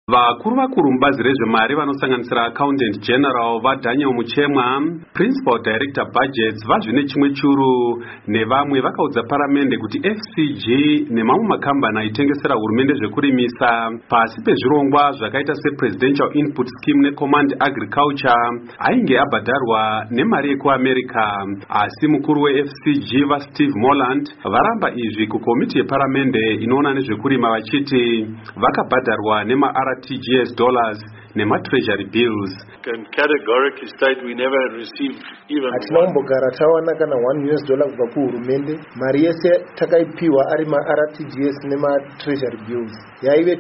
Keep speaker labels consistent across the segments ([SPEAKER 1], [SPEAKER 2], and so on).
[SPEAKER 1] Vakuru mubazi rezvemari vanosanganisira Accountant General vaDaniel Muchemwa, Principal Director Budgets vaZvine Chimwe Churu nevamwe vakaudza paramende kuti FCG nemamwe makambani aitengesera hurumende zvekurimisa pasi pezvirongwa zvakaita sePresidential Input Scheme neCommand Agriculture ainge abhadharwa nemari yekuAmerica. Asi mukuru weFCG vaSteve Moreland varamba izvi kukomiti yeparamende inoona nezvekurima vachiti vakabhadharwa RTGS dollars nema treasury bills.
[SPEAKER 2] Can categorically state we never received even
[SPEAKER 3] atinombogara tawana kana $1 kubva kuhurumende. Mari yese takaipiwa ari RTGS nema treasury bills yaive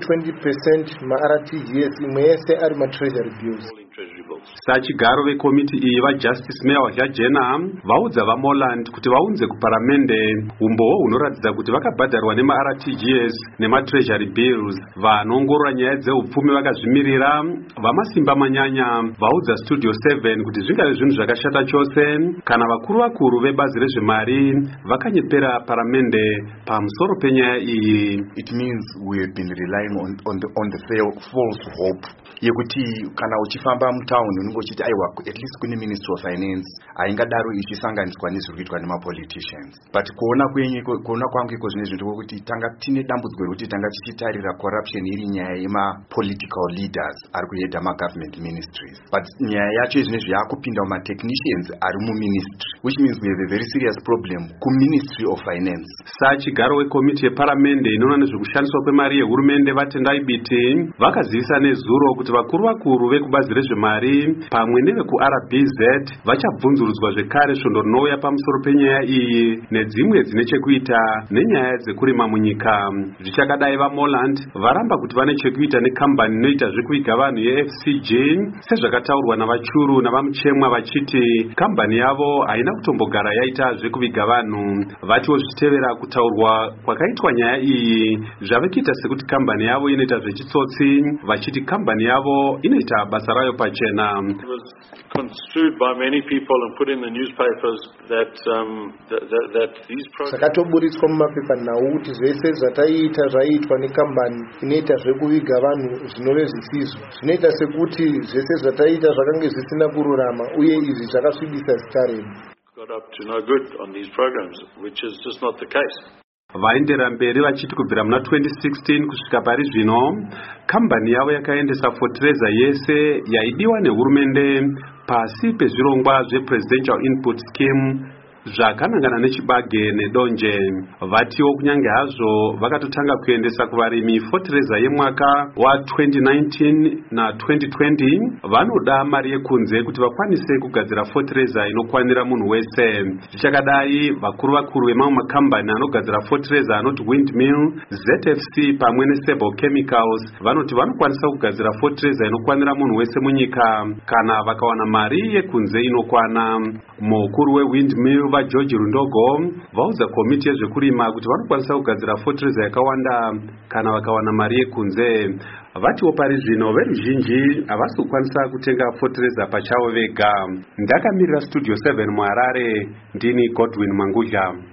[SPEAKER 3] 20% RTGS, imwe yese ari treasury bills.
[SPEAKER 1] Sachigaro vekomiti iyi vaJustice Mayor Jajena vaudza vaMoreland kuti vaunze kuparamende umboo hunoratidza kuti vakabhadharwa nema RTGS nema treasury bills. Vanongorora nyaya dzeupfumi vakazvimirira vamasimba manyanya vaudza Studio 7 kuti zvingave zvinhu zvakashata chose kana vakuru vebazi rezvemari vakanyepera paramende pamusoro penyaya iyi.
[SPEAKER 4] It means we have been relying on the false hope yekuti kana uchifamba mutown unenge uchiti aiwa at least kune Ministry of Finance aingadaro ichisanganiswa nezviri kuitwa nemapoliticians. But kuona kwangu iko zvine zvinhu kuti tanga tine dambudziko rekuti tanga tichitarira corruption iri nyaya yema-political leaders ari kuheadha ma-government ministries. But nyaya yacho izvinezvi yakupinda muma-technicians ari mu-ministry, which means we have a very serious problem ku-Ministry of Finance.
[SPEAKER 1] Sachigaro wekomiti yeparamende inoona nezvekushandiswa kwemari yehurumende vaTendai Biti vakazivisa nezuro kuti vakuru vekubazi rezvemari pamwe nevekuRBZ vachabvunzurudzwa zvekare svondo rinouya pamusoro penyaya iyi nedzimwe dzine chekuita nenyaya dzekurima munyika. Zvichakadai vaMoreland varamba kuti vane chekuita nekambani inoita zvekuiga vanhu yeFCG sezvakataurwa navachuru navamuchemwa vachiti kambani yavo haina kutombogara yaita zvekuviga vanhu. Vatiwo zvichitevera kutaurwa kwakaitwa nyaya iyi zvave kuita sekuti kambani yavo inoita zvechitsotsi vachiti kambani yavo inoita basa rayo pachena.
[SPEAKER 2] It was construed by many people and put in the newspapers that these programs
[SPEAKER 3] sakatoburitswa mumapepa nhau kuti zvese zvataita zvaitwa nekambani inoita zvekuviga vanhu zvinove zvisizvo. Zvinoita sekuti zvese zvataita zvakange zvisina kururama uye izvi zvakasvibisa zita redu.
[SPEAKER 2] Got up to no good on these programs, which is just not the case.
[SPEAKER 1] Vaendera mberi vachiti kubvira muna 2016 kusvika pari zvino kambani yavo yakaendesa fertilizer yese yaidiwa nehurumende pasi pezvirongwa zvePresidential Input Scheme zvakanangana nechibage nedonje. Vatiwo kunyange hazvo vakatotanga kuendesa kuvarimi fertilizer yemwaka wa2019 na2020 vanoda mari yekunze kuti vakwanise kugadzira fertilizer inokwanira munhu wese. Zvichakadai vakuru vemamwe makambani anogadzira fertilizer anoti Windmill, ZFC pamwe neSable Chemicals vanoti vanokwanisa kugadzira fertilizer inokwanira munhu wese munyika kana vakawana mari yekunze inokwana. Mukuru weWindmill vaGeorge Rundogo vaudza komiti yezvekurima kuti vanokwanisa kugadzira fertilizer yakawanda kana vakawana mari yekunze. Vatiwo pari zvino veruzhinji havasi kukwanisa kutenga fertilizer pachavo vega. Ndakamirira Studio 7 muHarare, ndini Godwin Mangudya.